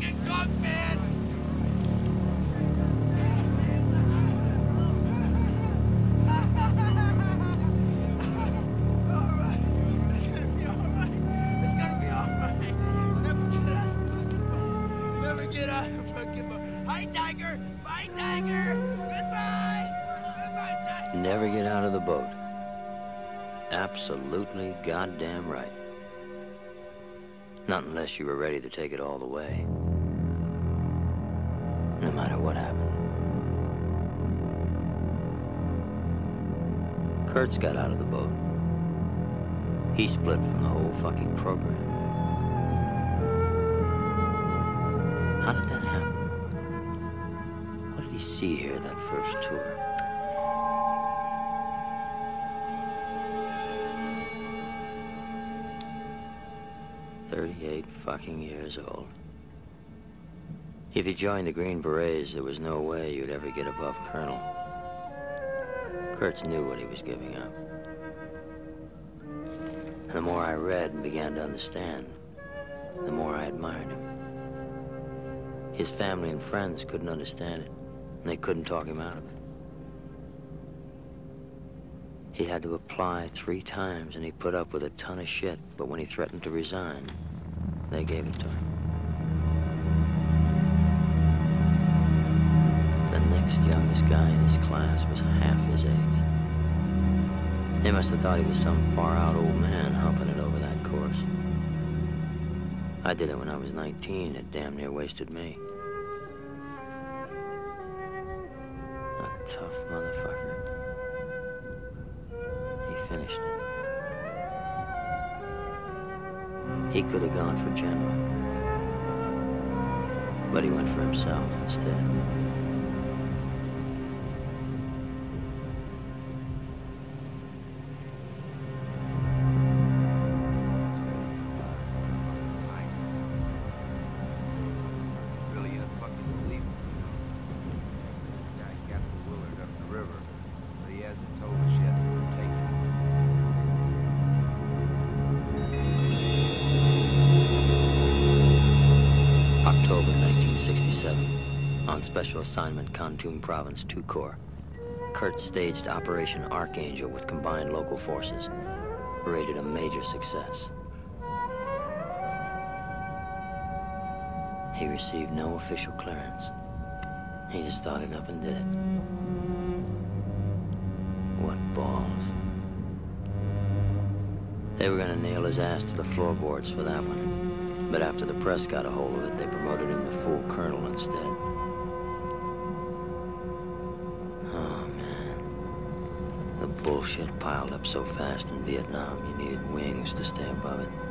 fucking cook, man! Never get out of the boat. Absolutely goddamn right. Not unless you were ready to take it all the way. No matter what happened. Kurtz got out of the boat. He split from the whole fucking program. How did that happen? What did he see here that first tour? "38 fucking years old. If he joined the Green Berets, there was no way you'd ever get above Colonel." Kurtz knew what he was giving up. And the more I read and began to understand, the more I admired him. His family and friends couldn't understand it, and they couldn't talk him out of it. He had to apply 3 times, and he put up with a ton of shit, but when he threatened to resign, they gave it to him. The next youngest guy in his class was half his age. They must have thought he was some far-out old man humping it over that course. I did it when I was 19. It damn near wasted me. A tough motherfucker. He finished it. He could have gone for general, but he went for himself instead. Special Assignment, Kontum Province, 2 Corps. Kurtz staged Operation Archangel with combined local forces. Rated a major success. He received no official clearance. He just started up and did it. What balls. They were gonna nail his ass to the floorboards for that one. But after the press got a hold of it, they promoted him to full colonel instead. Bullshit piled up so fast in Vietnam, you needed wings to stay above it.